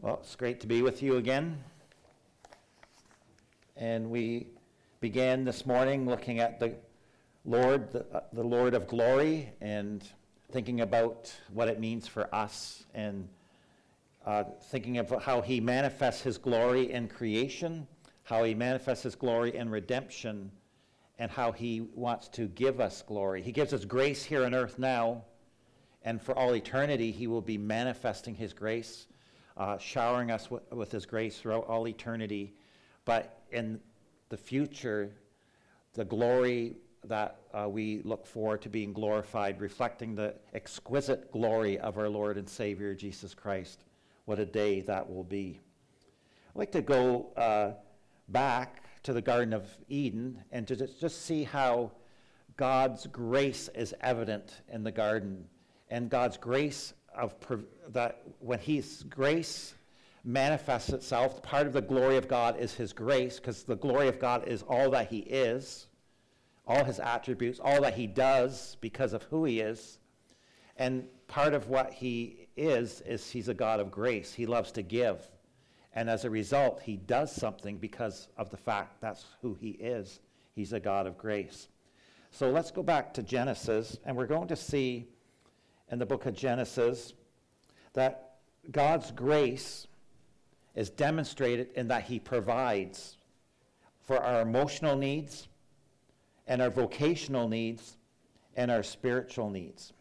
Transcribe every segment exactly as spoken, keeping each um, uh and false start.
Well, it's great to be with you again. And we began this morning looking at the Lord, the, uh, the Lord of glory, and thinking about what it means for us, and uh, thinking of how he manifests his glory in creation, how he manifests his glory in redemption, and how he wants to give us glory. He gives us grace here on earth now, and for all eternity he will be manifesting his grace, uh, showering us with, with his grace throughout all eternity. But in the future, the glory that uh, we look forward to being glorified, reflecting the exquisite glory of our Lord and Savior, Jesus Christ. What a day that will be. I'd like to go uh, back to the Garden of Eden and to just, just see how God's grace is evident in the garden. And God's grace of that when his grace manifests itself, part of the glory of God is his grace, because the glory of God is all that he is, all his attributes, all that he does because of who he is. And part of what he is, is he's a God of grace. He loves to give. And as a result, he does something because of the fact that's who he is. He's a God of grace. So let's go back to Genesis, and we're going to see in the book of Genesis that God's grace is demonstrated in that he provides for our emotional needs and our vocational needs and our spiritual needs.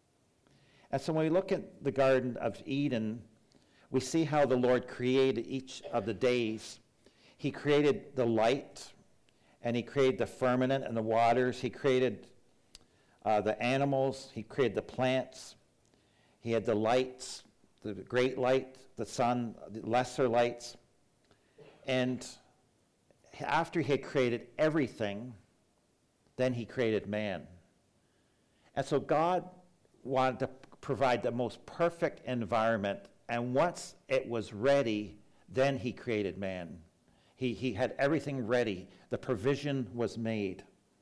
And so when we look at the Garden of Eden, we see how the Lord created each of the days. He created the light, and he created the firmament and the waters. He created uh, the animals. He created the plants. He had the lights, the great light, the sun, the lesser lights. And after he had created everything, then he created man. And so God wanted to provide the most perfect environment. And once it was ready, then he created man. He, he had everything ready. The provision was made.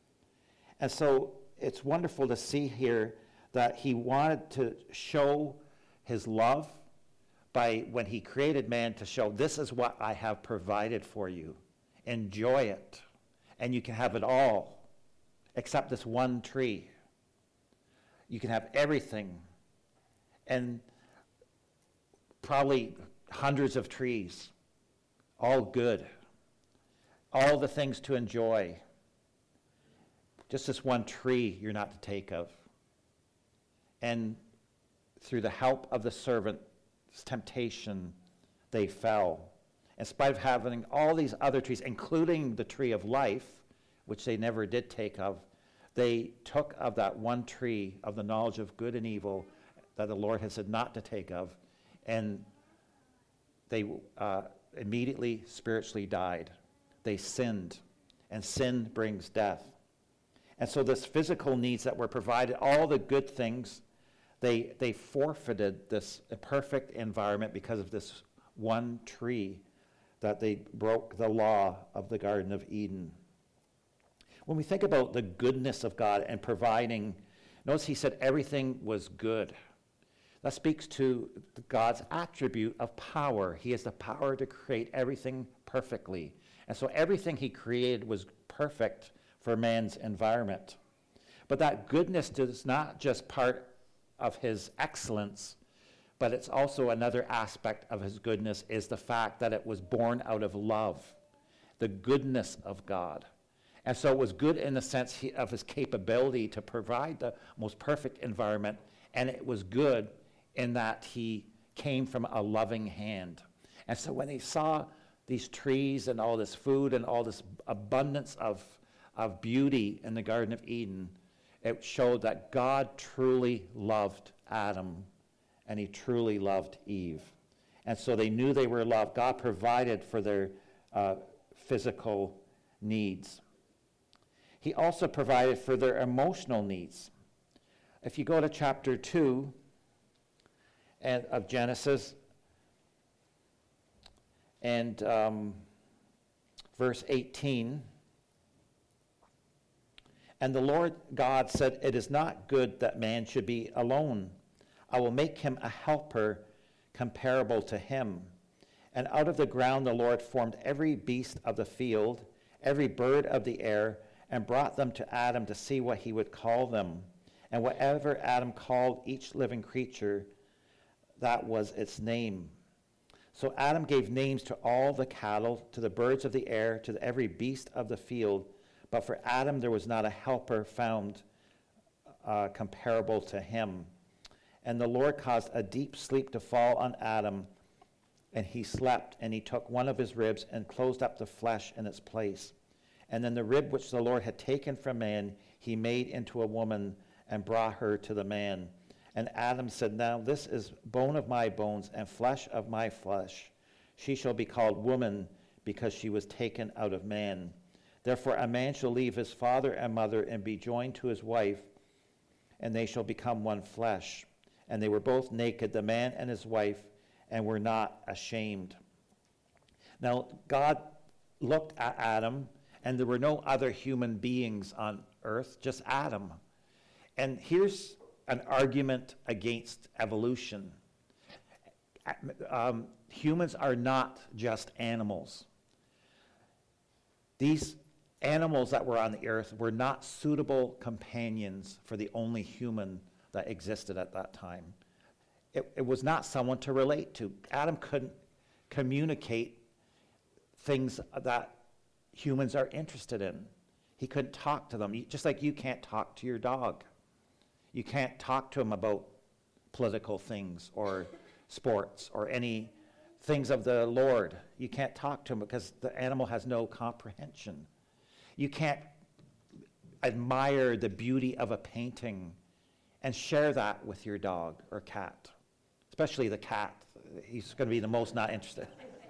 And so it's wonderful to see here that he wanted to show his love by, when he created man, to show, this is what I have provided for you. Enjoy it. And you can have it all, except this one tree. You can have everything. And probably hundreds of trees, all good, all the things to enjoy. Just this one tree you're not to take of. And through the help of the servant's temptation, they fell. In spite of having all these other trees, including the tree of life, which they never did take of, they took of that one tree of the knowledge of good and evil that the Lord had said not to take of, and they uh, immediately spiritually died. They sinned, and sin brings death. And so this physical needs that were provided, all the good things, they they forfeited this perfect environment because of this one tree that they broke the law of the Garden of Eden. When we think about the goodness of God and providing, notice he said everything was good. That speaks to God's attribute of power. He has the power to create everything perfectly. And so everything he created was perfect for man's environment. But that goodness is not just part of his excellence, but it's also another aspect of his goodness is the fact that it was born out of love, the goodness of God. And so it was good in the sense he, of his capability to provide the most perfect environment, and it was good in that he came from a loving hand. And so when he saw these trees and all this food and all this abundance of, of beauty in the Garden of Eden, it showed that God truly loved Adam, and he truly loved Eve. And so they knew they were loved. God provided for their uh, physical needs. He also provided for their emotional needs. If you go to chapter two and, of Genesis, and um, verse eighteen, and the Lord God said, "It is not good that man should be alone. I will make him a helper comparable to him." And out of the ground the Lord formed every beast of the field, every bird of the air, and brought them to Adam to see what he would call them. And whatever Adam called each living creature, that was its name. So Adam gave names to all the cattle, to the birds of the air, to every beast of the field. But for Adam there was not a helper found uh, comparable to him. And the Lord caused a deep sleep to fall on Adam, and he slept, and he took one of his ribs and closed up the flesh in its place. And then the rib which the Lord had taken from man, he made into a woman and brought her to the man. And Adam said, now this is bone of my bones and flesh of my flesh. She shall be called woman, because she was taken out of man. Therefore a man shall leave his father and mother and be joined to his wife, and they shall become one flesh. And they were both naked, the man and his wife, and were not ashamed. Now God looked at Adam, and there were no other human beings on earth, just Adam. And here's an argument against evolution. Um, humans are not just animals. These animals that were on the earth were not suitable companions for the only human that existed at that time. It, it was not someone to relate to. Adam couldn't communicate things that humans are interested in. He couldn't talk to them, just like you can't talk to your dog. You can't talk to him about political things or sports or any things of the Lord. You can't talk to him because the animal has no comprehension. You can't admire the beauty of a painting and share that with your dog or cat, especially the cat. He's going to be the most not interested.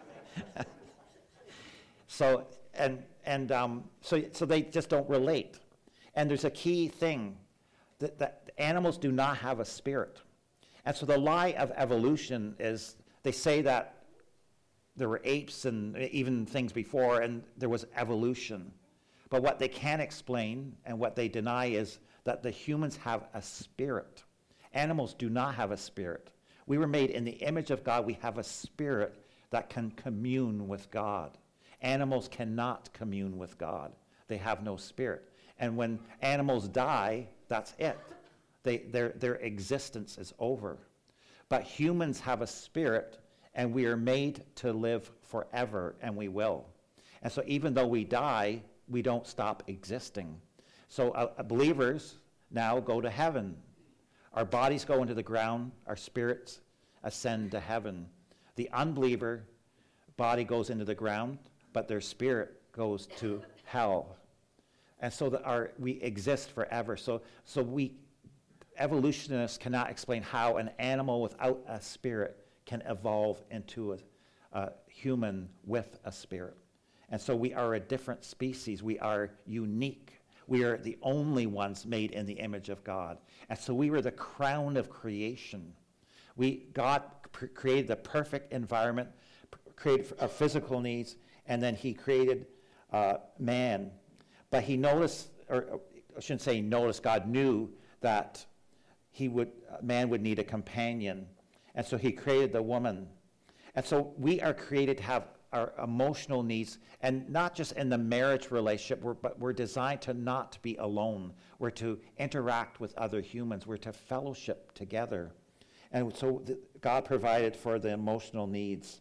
so and and um, so so they just don't relate. And there's a key thing that, that animals do not have a spirit. And so the lie of evolution is they say that there were apes and even things before, and there was evolution. But what they can't explain and what they deny is that the humans have a spirit. Animals do not have a spirit. We were made in the image of God. We have a spirit that can commune with God. Animals cannot commune with God. They have no spirit. And when animals die, that's it. They, their, their existence is over. But humans have a spirit, and we are made to live forever, and we will. And so even though we die, we don't stop existing. So uh, uh, believers now go to heaven. Our bodies go into the ground. Our spirits ascend to heaven. The unbeliever body goes into the ground, but their spirit goes to hell. And so that our we exist forever. So so we evolutionists cannot explain how an animal without a spirit can evolve into a, a human with a spirit. And so we are a different species. We are unique. We are the only ones made in the image of God. And so we were the crown of creation. We God pr- created the perfect environment, pr- created our physical needs, and then he created uh, man. But he noticed, or I shouldn't say noticed, God knew that he would, man would need a companion. And so he created the woman. And so we are created to have our emotional needs, and not just in the marriage relationship, we're, but we're designed to not be alone. We're to interact with other humans. We're to fellowship together. And so the, God provided for the emotional needs.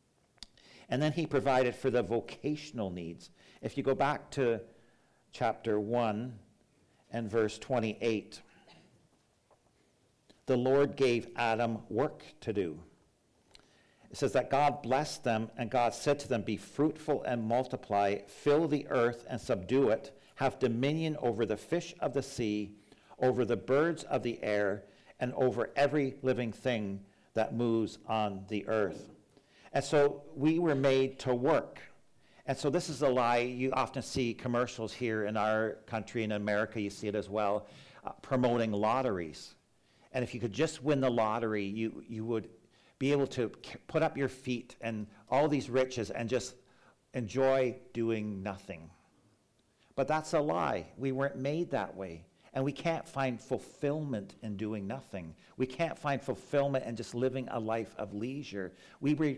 And then he provided for the vocational needs. If you go back to chapter one and verse twenty-eight, the Lord gave Adam work to do. It says that God blessed them, and God said to them, be fruitful and multiply, fill the earth and subdue it, have dominion over the fish of the sea, over the birds of the air, and over every living thing that moves on the earth. And so we were made to work. And so this is a lie. You often see commercials here in our country, in America, you see it as well, uh, promoting lotteries. And if you could just win the lottery, you, you would be able to put up your feet and all these riches and just enjoy doing nothing. But that's a lie. We weren't made that way. And we can't find fulfillment in doing nothing. We can't find fulfillment in just living a life of leisure. We were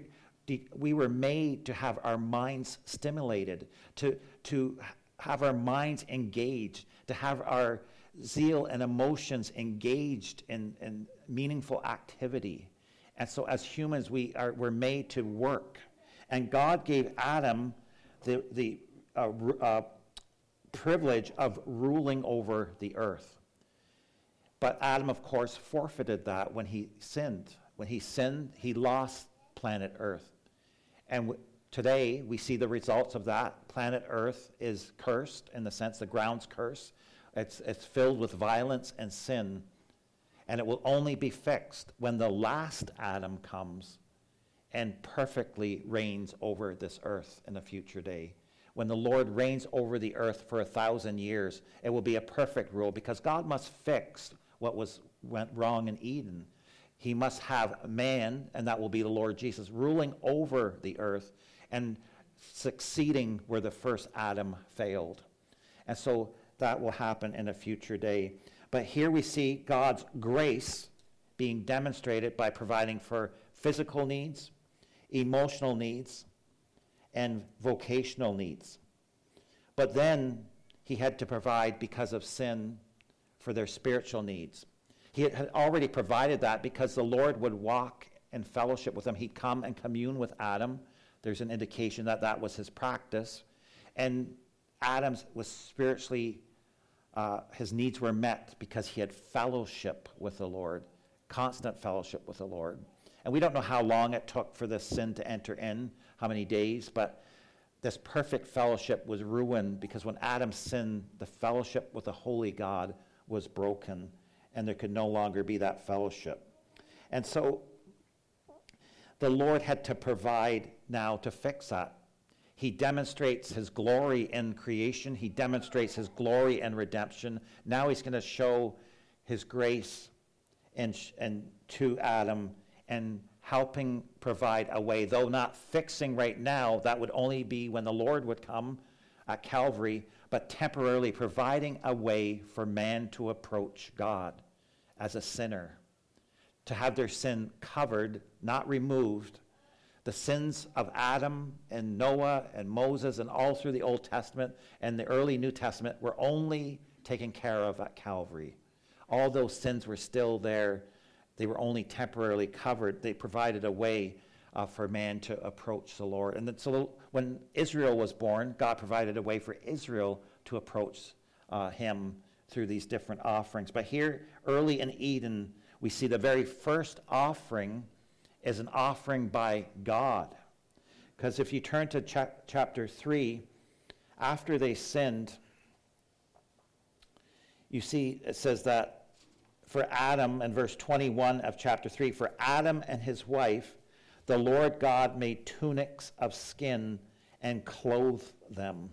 de- we were made to have our minds stimulated, to, to have our minds engaged, to have our zeal and emotions engaged in, in meaningful activity. And so as humans, we are we're made to work. And God gave Adam the, the uh, uh, privilege of ruling over the earth. But Adam, of course, forfeited that when he sinned. When he sinned, he lost planet Earth. And w- today, we see the results of that. Planet Earth is cursed, in the sense the ground's cursed. It's, it's filled with violence and sin. And it will only be fixed when the last Adam comes and perfectly reigns over this earth in a future day. When the Lord reigns over the earth for a thousand years, it will be a perfect rule, because God must fix what was went wrong in Eden. He must have man, and that will be the Lord Jesus, ruling over the earth and succeeding where the first Adam failed. And so that will happen in a future day. But here we see God's grace being demonstrated by providing for physical needs, emotional needs, and vocational needs. But then he had to provide, because of sin, for their spiritual needs. He had already provided that because the Lord would walk in fellowship with them. He'd come and commune with Adam. There's an indication that that was his practice. And Adam was spiritually, uh, his needs were met because he had fellowship with the Lord, constant fellowship with the Lord. And we don't know how long it took for this sin to enter in, how many days, but this perfect fellowship was ruined because when Adam sinned, the fellowship with the holy God was broken, and there could no longer be that fellowship. And so the Lord had to provide now to fix that. He demonstrates his glory in creation. He demonstrates his glory in redemption. Now he's going to show his grace and, and to Adam and helping provide a way, though not fixing right now. That would only be when the Lord would come at Calvary, but temporarily providing a way for man to approach God as a sinner, to have their sin covered, not removed. The sins of Adam and Noah and Moses and all through the Old Testament and the early New Testament were only taken care of at Calvary. All those sins were still there. They were only temporarily covered. They provided a way uh, for man to approach the Lord. And then, so when Israel was born, God provided a way for Israel to approach uh, him through these different offerings. But here, early in Eden, we see the very first offering is an offering by God. Because if you turn to cha- chapter three, after they sinned, you see it says that for Adam, in verse twenty-one of chapter three, for Adam and his wife, the Lord God made tunics of skin and clothed them.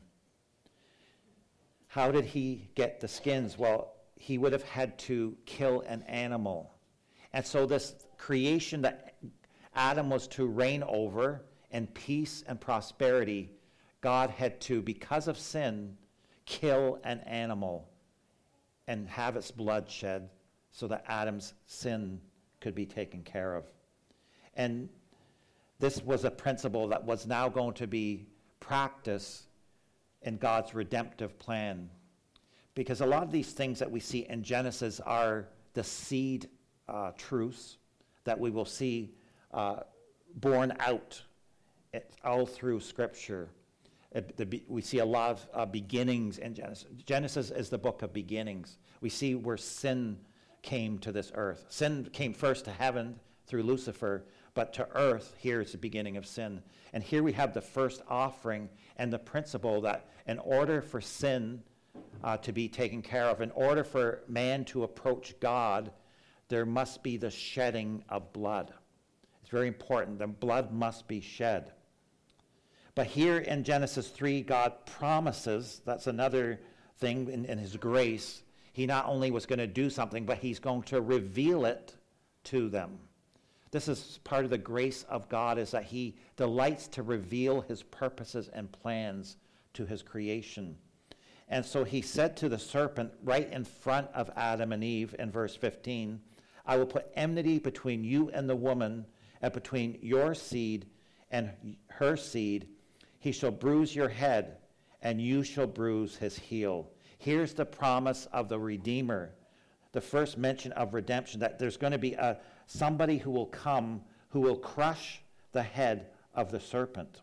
How did he get the skins? Well, he would have had to kill an animal. And so this creation that Adam was to reign over in peace and prosperity, God had to, because of sin, kill an animal and have its blood shed so that Adam's sin could be taken care of. And this was a principle that was now going to be practiced in God's redemptive plan. Because a lot of these things that we see in Genesis are the seed uh, truths that we will see uh, borne out all through Scripture. It, the, we see a lot of uh, beginnings in Genesis. Genesis is the book of beginnings. We see where sin came to this earth. Sin came first to heaven through Lucifer, but to earth, here is the beginning of sin. And here we have the first offering and the principle that in order for sin uh, to be taken care of, in order for man to approach God, there must be the shedding of blood. It's very important. The blood must be shed. But here in Genesis three, God promises, that's another thing in, in his grace, he not only was going to do something, but he's going to reveal it to them. This is part of the grace of God, is that he delights to reveal his purposes and plans to his creation. And so he said to the serpent right in front of Adam and Eve in verse fifteen, I will put enmity between you and the woman, and between your seed and her seed. He shall bruise your head, and you shall bruise his heel. Here's the promise of the Redeemer, the first mention of redemption, that there's going to be a somebody who will come who will crush the head of the serpent.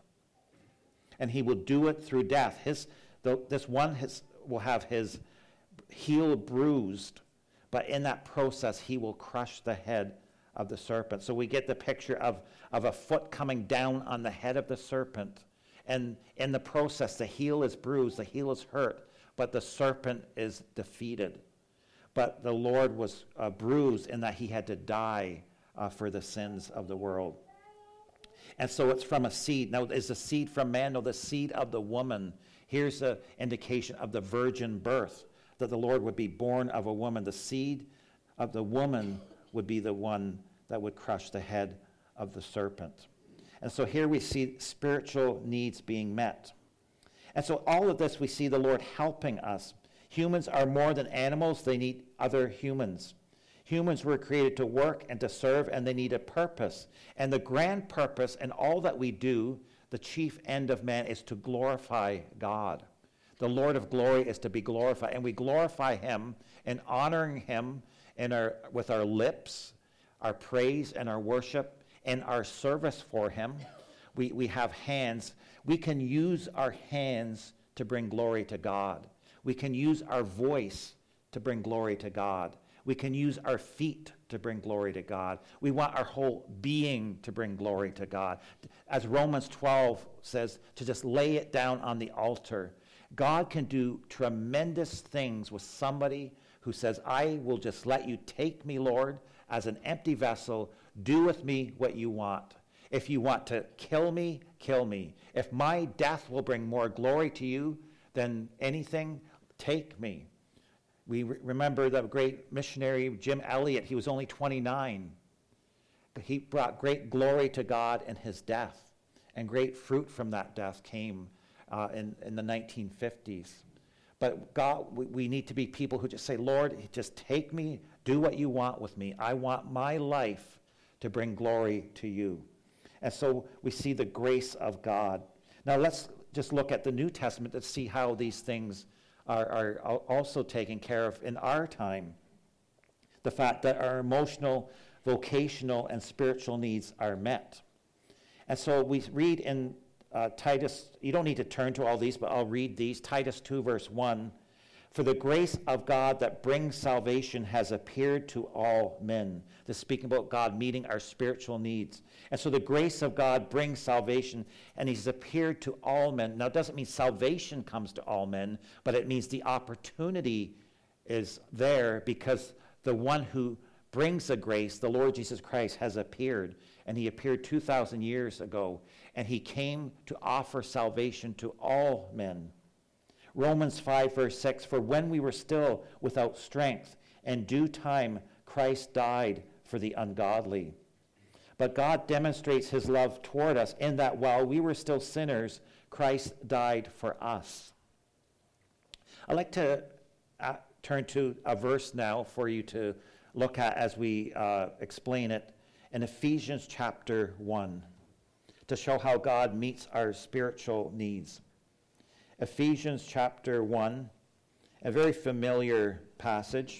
And he will do it through death. His, the, this one has, will have his heel bruised, but in that process, he will crush the head of the serpent. So we get the picture of, of a foot coming down on the head of the serpent. And in the process, the heel is bruised, the heel is hurt, but the serpent is defeated. But the Lord was uh, bruised in that he had to die uh, for the sins of the world. And so it's from a seed. Now, is the seed from man? No, the seed of the woman. Here's the indication of the virgin birth, that the Lord would be born of a woman. The seed of the woman would be the one that would crush the head of the serpent. And so here we see spiritual needs being met. And so all of this, we see the Lord helping us. Humans are more than animals. They need other humans. Humans were created to work and to serve, and they need a purpose. And the grand purpose in all that we do, the chief end of man, is to glorify God. The Lord of glory is to be glorified, and we glorify him in honoring him in our, with our lips, our praise and our worship, and our service for him. We, we have hands. We can use our hands to bring glory to God. We can use our voice to bring glory to God. We can use our feet to bring glory to God. We want our whole being to bring glory to God. As Romans twelve says, to just lay it down on the altar. God can do tremendous things with somebody who says, I will just let you take me, Lord, as an empty vessel. Do with me what you want. If you want to kill me, kill me. If my death will bring more glory to you than anything, take me. We re- remember the great missionary Jim Elliot. He was only twenty-nine. But he brought great glory to God in his death. And great fruit from that death came uh, in, in the nineteen fifties. But God, we, we need to be people who just say, Lord, just take me, do what you want with me. I want my life to bring glory to you. And so we see the grace of God. Now let's just look at the New Testament to see how these things are, are also taken care of in our time. The fact that our emotional, vocational, and spiritual needs are met. And so we read in uh, Titus, you don't need to turn to all these, but I'll read these. Titus two, verse one. For the grace of God that brings salvation has appeared to all men. This is speaking about God meeting our spiritual needs. And so the grace of God brings salvation, and he's appeared to all men. Now, it doesn't mean salvation comes to all men, but it means the opportunity is there because the one who brings the grace, the Lord Jesus Christ, has appeared. And he appeared two thousand years ago, and he came to offer salvation to all men. Romans five, verse six, for when we were still without strength, in due time Christ died for the ungodly. But God demonstrates his love toward us in that while we were still sinners, Christ died for us. I'd like to uh, turn to a verse now for you to look at as we uh, explain it in Ephesians chapter one to show how God meets our spiritual needs. Ephesians chapter one, a very familiar passage.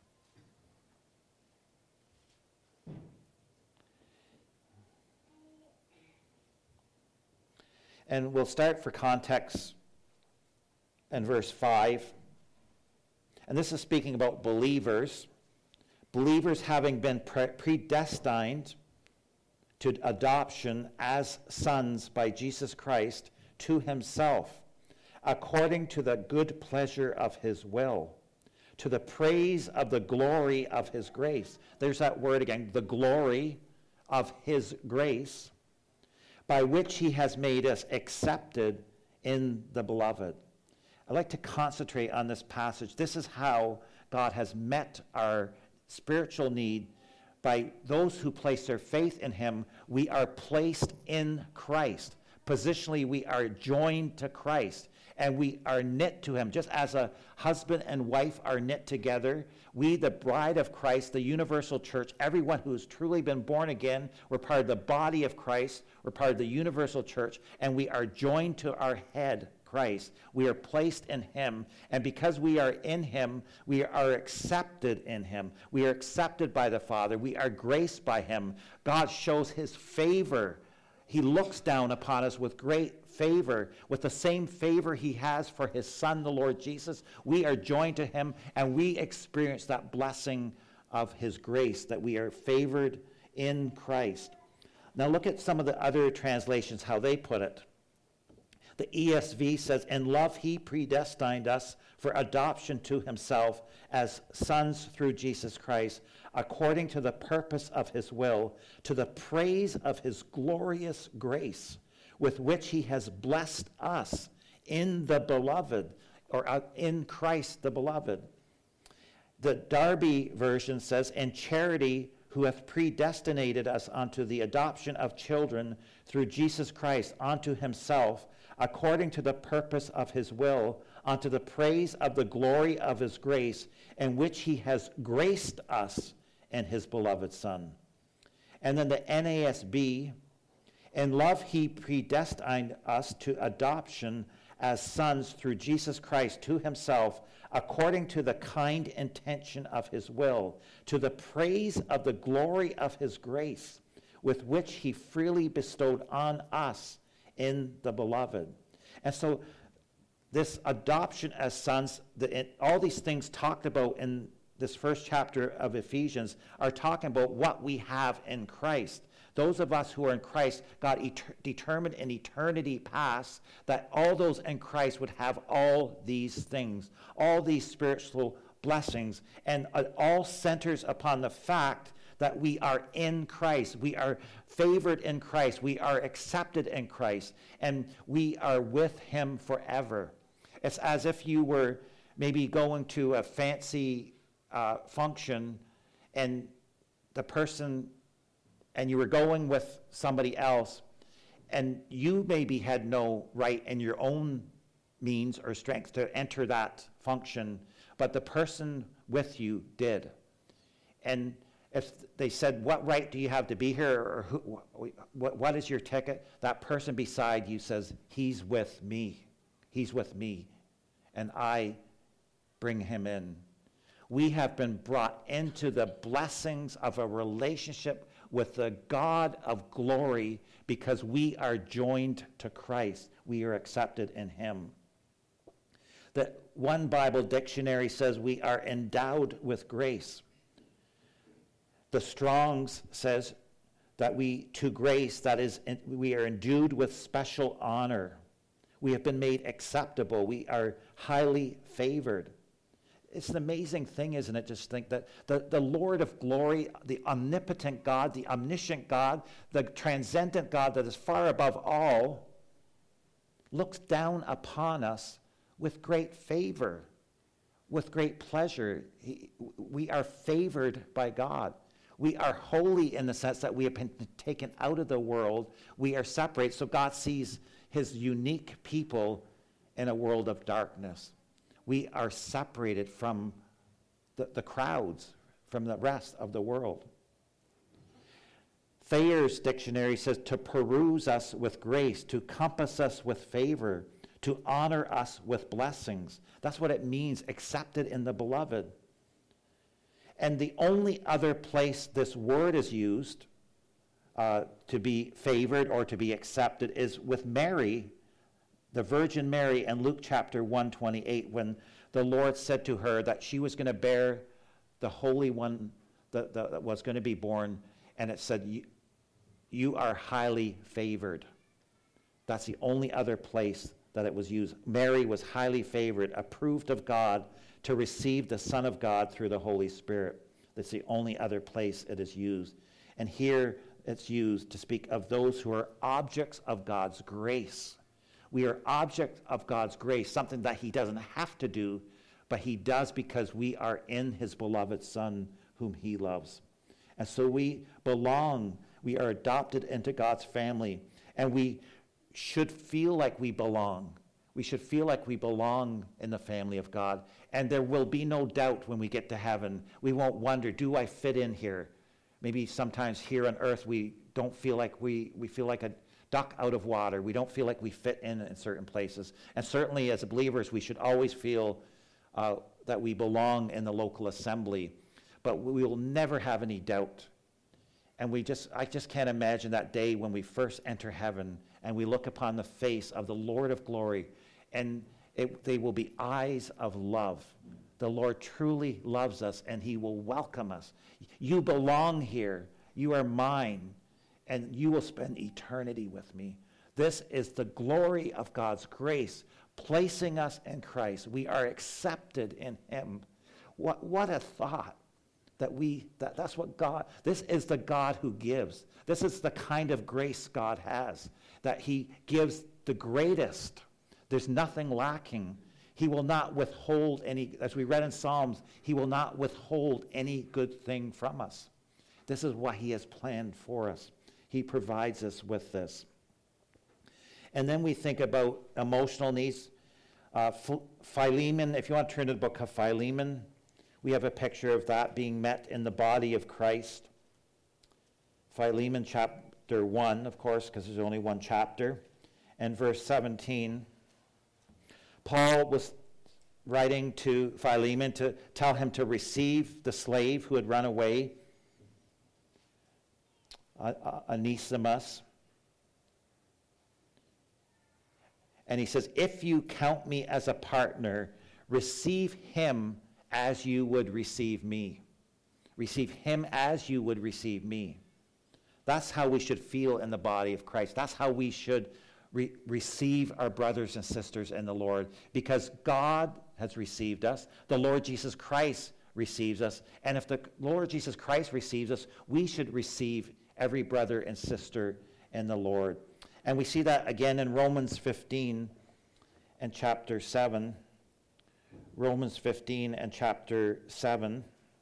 And we'll start for context in verse five. And this is speaking about believers. Believers having been pre- predestined to adoption as sons by Jesus Christ to himself, according to the good pleasure of his will, to the praise of the glory of his grace. There's that word again, the glory of his grace, by which he has made us accepted in the beloved. I'd like to concentrate on this passage. This is how God has met our spiritual need. By those who place their faith in him, we are placed in Christ. Positionally, we are joined to Christ. and we are knit to him. Just as a husband and wife are knit together, we, the bride of Christ, the universal church, everyone who has truly been born again, we're part of the body of Christ, we're part of the universal church, and we are joined to our head, Christ. We are placed in him, and because we are in him, we are accepted in him. We are accepted by the Father. We are graced by him. God shows his favor. He looks down upon us with great favor, with the same favor he has for his Son, the Lord Jesus. We are joined to him, and we experience that blessing of his grace, that we are favored in Christ. Now look at some of the other translations, how they put it. The E S V says, "In love he predestined us for adoption to himself as sons through Jesus Christ, according to the purpose of his will, to the praise of his glorious grace, with which he has blessed us in the beloved," or in Christ the beloved. The Darby version says, "In charity, who hath predestinated us unto the adoption of children through Jesus Christ unto himself, according to the purpose of his will, unto the praise of the glory of his grace, in which he has graced us in his beloved Son." And then the N A S B, "In love he predestined us to adoption as sons through Jesus Christ to himself, according to the kind intention of his will, to the praise of the glory of his grace, with which he freely bestowed on us in the beloved." And so this adoption as sons, the, it, all these things talked about in this first chapter of Ephesians are talking about what we have in Christ. Those of us who are in Christ, God et- determined in eternity past that all those in Christ would have all these things, all these spiritual blessings, and it all centers upon the fact that we are in Christ. We are favored in Christ. We are accepted in Christ. And we are with him forever. It's as if you were maybe going to a fancy uh, function and the person, and you were going with somebody else, and you maybe had no right in your own means or strength to enter that function, but the person with you did. And if they said, "What right do you have to be here?" or who, what, what is your ticket? That person beside you says, "He's with me. He's with me. And I bring him in." We have been brought into the blessings of a relationship with the God of glory because we are joined to Christ. We are accepted in him. The one Bible dictionary says we are endowed with grace. The Strong's says that we, to grace, that is, we are endued with special honor. We have been made acceptable. We are highly favored. It's an amazing thing, isn't it? Just think that the, the Lord of glory, the omnipotent God, the omniscient God, the transcendent God that is far above all, looks down upon us with great favor, with great pleasure. He, we are favored by God. We are holy in the sense that we have been taken out of the world. We are separated. So God sees his unique people in a world of darkness. We are separated from the, the crowds, from the rest of the world. Thayer's dictionary says to peruse us with grace, to compass us with favor, to honor us with blessings. That's what it means, accepted in the beloved. And the only other place this word is used uh, to be favored or to be accepted is with Mary, the Virgin Mary, in Luke chapter one twenty-eight, when the Lord said to her that she was going to bear the Holy One that, that was going to be born, and it said, you, you are highly favored. That's the only other place that it was used. Mary was highly favored, approved of God, to receive the Son of God through the Holy Spirit. That's the only other place it is used. And here it's used to speak of those who are objects of God's grace. We are objects of God's grace, something that he doesn't have to do, but he does because we are in his beloved Son whom he loves. And so we belong. We are adopted into God's family, and we should feel like we belong. We should feel like we belong in the family of God. And there will be no doubt when we get to heaven. We won't wonder, do I fit in here? Maybe sometimes here on earth we don't feel like we, we feel like a duck out of water. We don't feel like we fit in in certain places. And certainly as believers, we should always feel uh, that we belong in the local assembly. But we will never have any doubt. And we just, I just can't imagine that day when we first enter heaven and we look upon the face of the Lord of glory, and it, they will be eyes of love. The Lord truly loves us, and he will welcome us. You belong here. You are mine, and you will spend eternity with me. This is the glory of God's grace, placing us in Christ. We are accepted in him. What, what a thought. That we, that, that's what God, this is the God who gives. This is the kind of grace God has, that he gives the greatest. There's nothing lacking. He will not withhold any, as we read in Psalms, he will not withhold any good thing from us. This is what he has planned for us. He provides us with this. And then we think about emotional needs. Uh, Philemon, if you want to turn to the book of Philemon, we have a picture of that being met in the body of Christ. Philemon chapter one, of course, because there's only one chapter. And verse seventeen, Paul was writing to Philemon to tell him to receive the slave who had run away, Onesimus. And he says, if you count me as a partner, receive him as you would receive me. Receive him as you would receive me. That's how we should feel in the body of Christ. That's how we should re- receive our brothers and sisters in the Lord, because God has received us. The Lord Jesus Christ receives us. And if the Lord Jesus Christ receives us, we should receive every brother and sister in the Lord. And we see that again in Romans fifteen and chapter seven. Romans fifteen and chapter seven.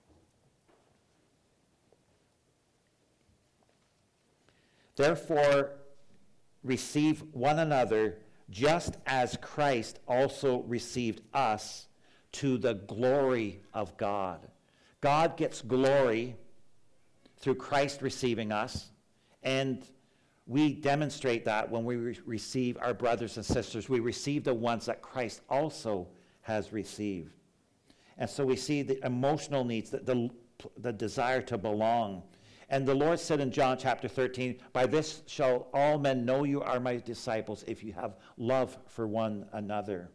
Therefore, receive one another, just as Christ also received us, to the glory of God. God gets glory through Christ receiving us, and we demonstrate that when we re- receive our brothers and sisters. We receive the ones that Christ also has received. And so we see the emotional needs, the, the, the desire to belong. And the Lord said in John chapter thirteen, by this shall all men know you are my disciples, if you have love for one another.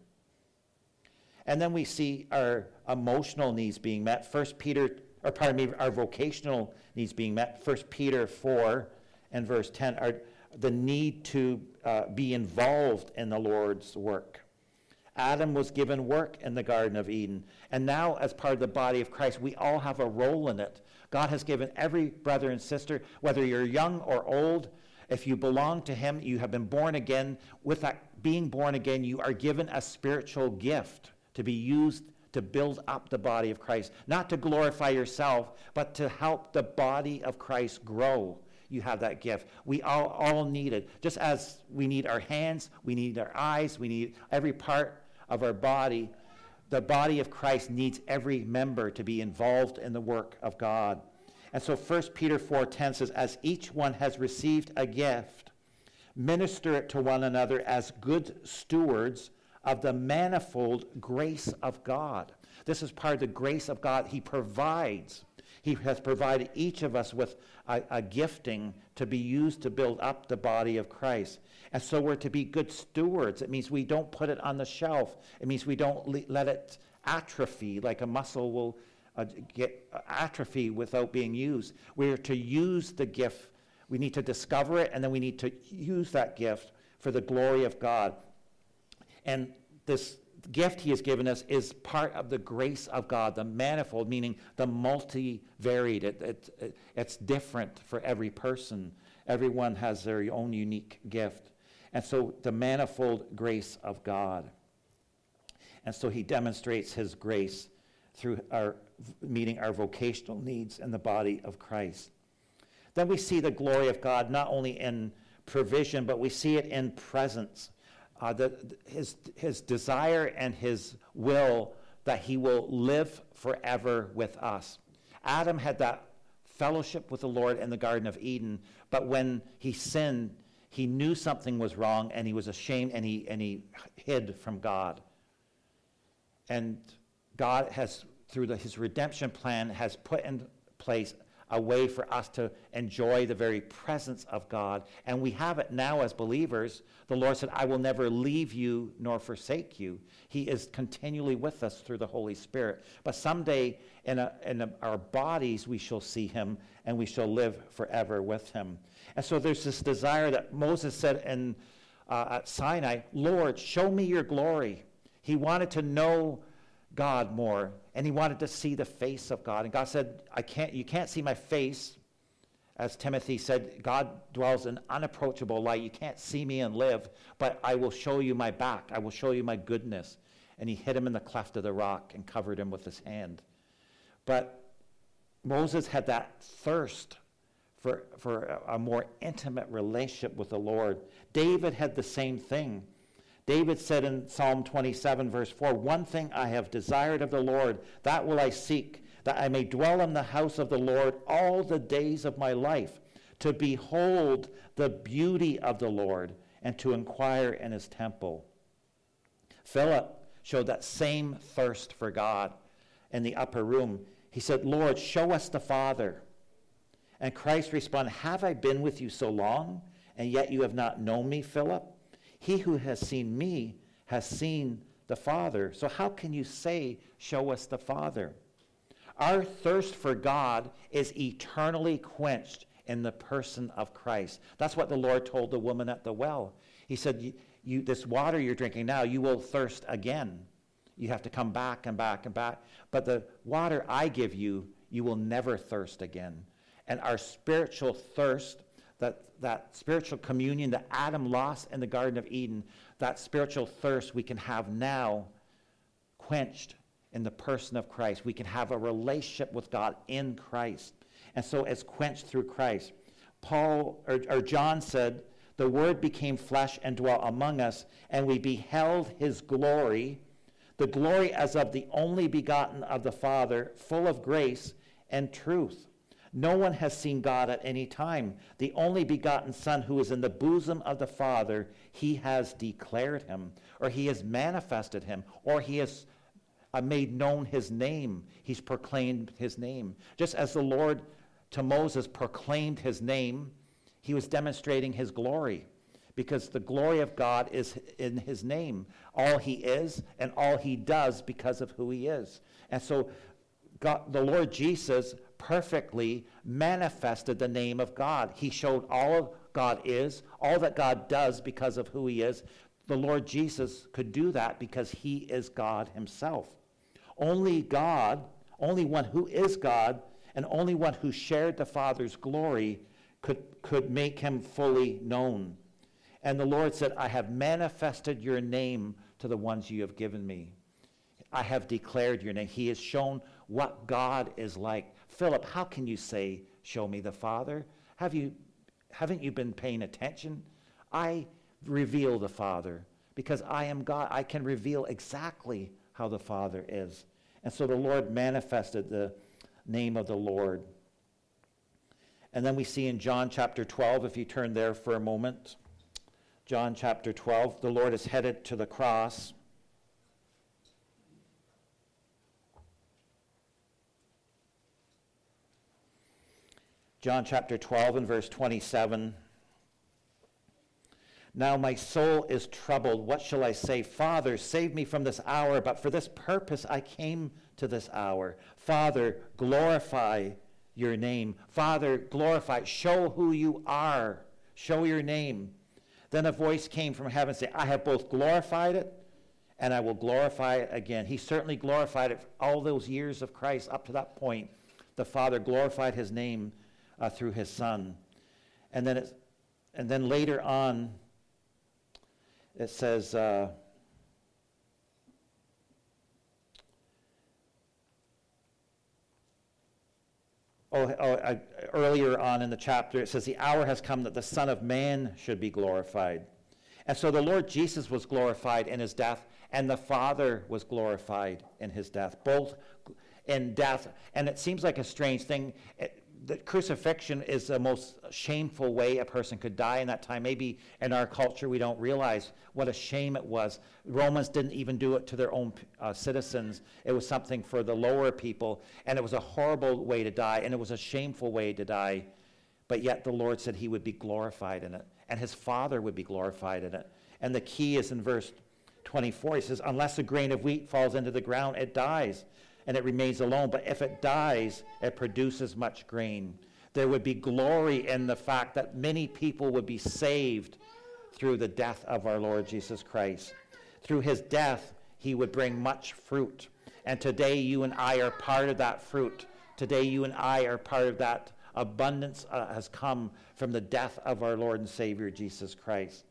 And then we see our emotional needs being met. First Peter, or pardon me, our vocational needs being met. First Peter four and verse ten, are the need to uh, be involved in the Lord's work. Adam was given work in the Garden of Eden. And now, as part of the body of Christ, we all have a role in it. God has given every brother and sister, whether you're young or old, if you belong to him, you have been born again. With that being born again, you are given a spiritual gift to be used to build up the body of Christ. Not to glorify yourself, but to help the body of Christ grow. You have that gift. We all, all need it. Just as we need our hands, we need our eyes, we need every part of our body. The body of Christ needs every member to be involved in the work of God. And so First Peter four ten says, as each one has received a gift, minister it to one another as good stewards of the manifold grace of God. This is part of the grace of God. He provides. He has provided each of us with a, a gifting to be used to build up the body of Christ. And so we're to be good stewards. It means we don't put it on the shelf. It means we don't le- let it atrophy like a muscle will uh, get uh, atrophy without being used. We're to use the gift. We need to discover it, and then we need to use that gift for the glory of God. And this gift he has given us is part of the grace of God, the manifold, meaning the multi-varied. It, it, it, it's different for every person. Everyone has their own unique gift. And so the manifold grace of God. And so he demonstrates his grace through our meeting our vocational needs in the body of Christ. Then we see the glory of God not only in provision, but we see it in presence. uh, the, his, his desire and his will that he will live forever with us. Adam had that fellowship with the Lord in the Garden of Eden, but when he sinned, he knew something was wrong, and he was ashamed, and he, and he hid from God. And God has, through the, his redemption plan, has put in place a way for us to enjoy the very presence of God. And we have it now as believers. The Lord said, I will never leave you nor forsake you. He is continually with us through the Holy Spirit. But someday in, a, in a, our bodies we shall see him, and we shall live forever with him. And so there's this desire that Moses said in, uh, at Sinai, Lord, show me your glory. He wanted to know God more, and he wanted to see the face of God. And God said, I can't, you can't see my face. As Timothy said, God dwells in unapproachable light. You can't see me and live, but I will show you my back. I will show you my goodness. And he hid him in the cleft of the rock and covered him with his hand. But Moses had that thirst for, for a, a more intimate relationship with the Lord. David had the same thing. David said in Psalm twenty-seven, verse four, one thing I have desired of the Lord, that will I seek, that I may dwell in the house of the Lord all the days of my life, to behold the beauty of the Lord and to inquire in his temple. Philip showed that same thirst for God in the upper room. He said, Lord, show us the Father. And Christ responded, have I been with you so long, and yet you have not known me, Philip? He who has seen me has seen the Father. So how can you say, show us the Father? Our thirst for God is eternally quenched in the person of Christ. That's what the Lord told the woman at the well. He said, you, you, this water you're drinking now, you will thirst again. You have to come back and back and back. But the water I give you, you will never thirst again. And our spiritual thirst, that, that spiritual communion that Adam lost in the Garden of Eden, that spiritual thirst we can have now quenched in the person of Christ. We can have a relationship with God in Christ. And so it's quenched through Christ. Paul, or, or John said, the Word became flesh and dwelt among us, and we beheld his glory, the glory as of the only begotten of the Father, full of grace and truth. No one has seen God at any time. The only begotten Son who is in the bosom of the Father, he has declared him, or he has manifested him, or he has uh, made known his name. He's proclaimed his name. Just as the Lord to Moses proclaimed his name, he was demonstrating his glory, because the glory of God is in his name. All he is and all he does because of who he is. And so God, the Lord Jesus perfectly manifested the name of God. He showed all God is, all that God does because of who he is. The Lord Jesus could do that because he is God himself. Only God, only one who is God, and only one who shared the Father's glory could, could make him fully known. And the Lord said, I have manifested your name to the ones you have given me. I have declared your name. He has shown what God is like. Philip, how can you say, show me the Father? Have you, haven't you been paying attention? I reveal the Father because I am God. I can reveal exactly how the Father is. And so the Lord manifested the name of the Lord. And then we see in John chapter twelve, if you turn there for a moment, John chapter twelve, the Lord is headed to the cross. John chapter twelve and verse twenty-seven. Now my soul is troubled. What shall I say? Father, save me from this hour. But for this purpose I came to this hour. Father, glorify your name. Father, glorify. Show who you are. Show your name. Then a voice came from heaven saying, I have both glorified it and I will glorify it again. He certainly glorified it all those years of Christ up to that point. The Father glorified his name uh, through his Son. And then, it's, and then later on, it says, uh, oh, oh uh, earlier on in the chapter, it says, the hour has come that the Son of Man should be glorified. And so the Lord Jesus was glorified in his death, and the Father was glorified in his death, both in death. And it seems like a strange thing. It, the crucifixion is the most shameful way a person could die in that time. Maybe in our culture we don't realize what a shame it was. Romans didn't even do it to their own uh, citizens. It was something for the lower people, and it was a horrible way to die, and it was a shameful way to die. But yet the Lord said he would be glorified in it, and his Father would be glorified in it. And the key is in verse twenty-four. He says, unless a grain of wheat falls into the ground, it dies, and it remains alone. But if it dies, it produces much grain. There would be glory in the fact that many people would be saved through the death of our Lord Jesus Christ. Through his death, he would bring much fruit. And today you and I are part of that fruit. Today you and I are part of that abundance uh, has come from the death of our Lord and Savior Jesus Christ.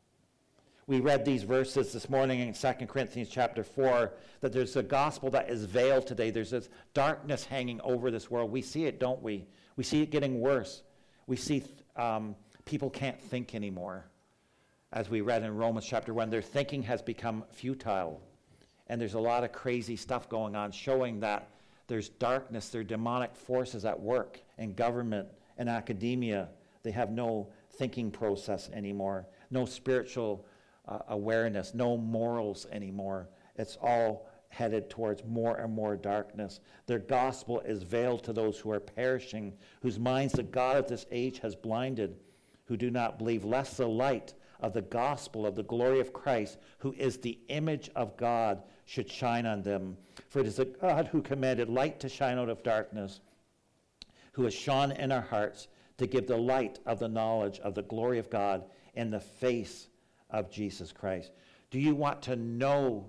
We read these verses this morning in Second Corinthians chapter four, that there's a gospel that is veiled today. There's this darkness hanging over this world. We see it, don't we? We see it getting worse. We see um, people can't think anymore. As we read in Romans chapter one, their thinking has become futile. And there's a lot of crazy stuff going on showing that there's darkness, there are demonic forces at work in government and academia. They have no thinking process anymore, no spiritual uh, awareness, no morals anymore. It's all headed towards more and more darkness. Their gospel is veiled to those who are perishing, whose minds the God of this age has blinded, who do not believe, lest the light of the gospel of the glory of Christ, who is the image of God, should shine on them. For it is a God who commanded light to shine out of darkness, who has shone in our hearts to give the light of the knowledge of the glory of God in the face of Jesus Christ. Do you want to know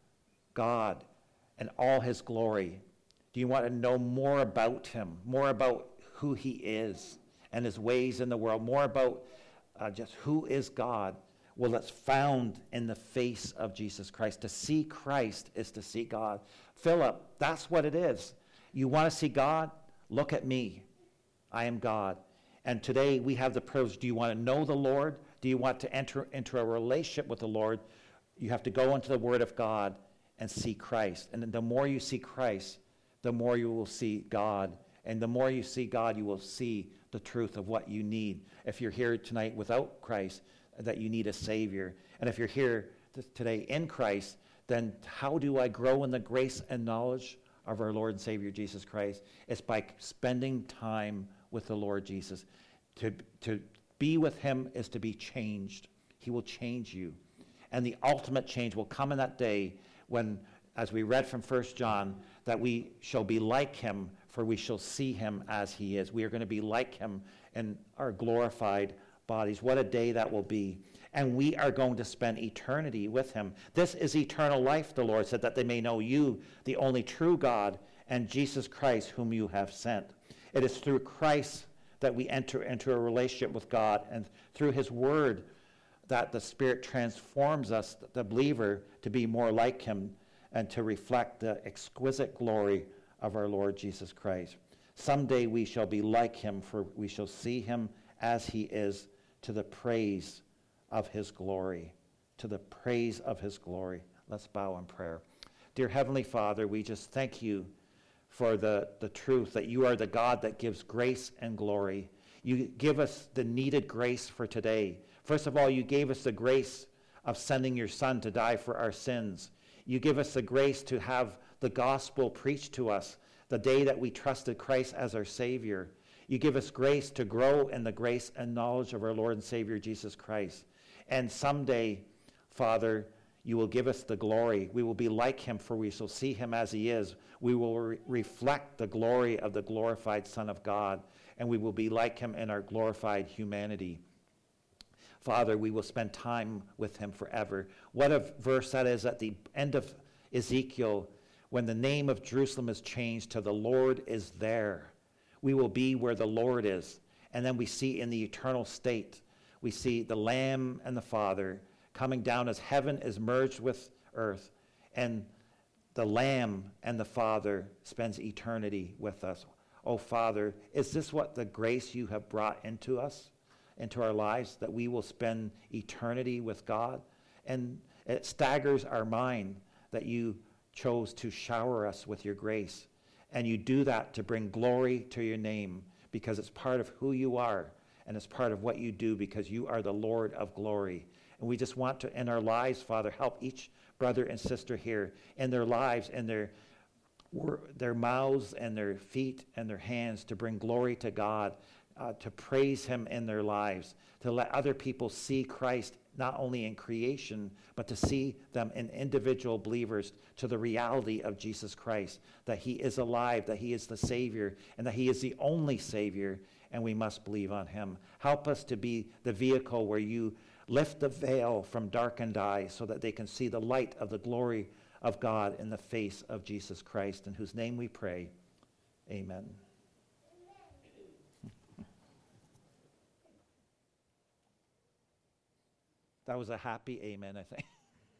God and all his glory? Do you want to know more about him, more about who he is and his ways in the world, more about uh, just who is God? Well, it's found in the face of Jesus Christ. To see Christ is to see God. Philip, that's what it is. You want to see God? Look at me. I am God. And today we have the privilege. Do you want to know the Lord? Do you want to enter into a relationship with the Lord? You have to go into the Word of God and see Christ. And the more you see Christ, the more you will see God. And the more you see God, you will see the truth of what you need. If you're here tonight without Christ, that you need a Savior. And if you're here th- today in Christ, then how do I grow in the grace and knowledge of our Lord and Savior Jesus Christ? It's by spending time with the Lord Jesus. To, to be with him is to be changed. He will change you. And the ultimate change will come in that day when, as we read from First John, that we shall be like him, for we shall see him as he is. We are going to be like him in our glorified bodies. What a day that will be. And we are going to spend eternity with him. This is eternal life, the Lord said, that they may know you, the only true God, and Jesus Christ, whom you have sent. It is through Christ that we enter into a relationship with God, and through his word that the Spirit transforms us, the believer, to be more like him and to reflect the exquisite glory of our Lord Jesus Christ. Someday we shall be like him, for we shall see him as he is, to the praise of his glory, to the praise of his glory. Let's bow in prayer. Dear Heavenly Father, we just thank you for the, the truth that you are the God that gives grace and glory. You give us the needed grace for today. First of all, you gave us the grace of sending your Son to die for our sins. You give us the grace to have the gospel preached to us the day that we trusted Christ as our Savior. You give us grace to grow in the grace and knowledge of our Lord and Savior Jesus Christ. And someday, Father, you will give us the glory. We will be like him, for we shall see him as he is. We will re- reflect the glory of the glorified Son of God, and we will be like him in our glorified humanity. Father, we will spend time with him forever. What a verse that is at the end of Ezekiel, when the name of Jerusalem is changed to the Lord is there. We will be where the Lord is. And then we see in the eternal state, we see the Lamb and the Father coming down as heaven is merged with earth, and the Lamb and the Father spends eternity with us. Oh, Father, is this what the grace you have brought into us? into our lives, that we will spend eternity with God. And it staggers our mind that you chose to shower us with your grace. And you do that to bring glory to your name, because it's part of who you are, and it's part of what you do, because you are the Lord of glory. And we just want to, in our lives, Father, help each brother and sister here in their lives and their their mouths and their feet and their hands to bring glory to God, uh, to praise him in their lives, to let other people see Christ not only in creation, but to see them in individual believers to the reality of Jesus Christ, that he is alive, that he is the Savior, and that he is the only Savior, and we must believe on him. Help us to be the vehicle where you lift the veil from darkened eyes so that they can see the light of the glory of God in the face of Jesus Christ, in whose name we pray. Amen. That was a happy amen, I think.